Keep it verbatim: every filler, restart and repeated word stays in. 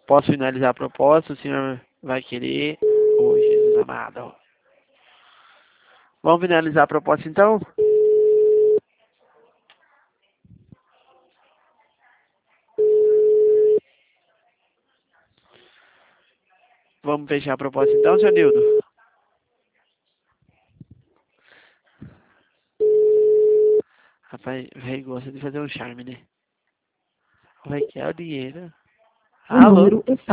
Posso finalizar a proposta? O senhor vai querer? Ô, Jesus amado. Vamos finalizar a proposta então? Vamos fechar a proposta então, senhor Nildo? Rapaz, velho gosta de fazer um charme, né? Vai que é o dinheiro. O Alô? número está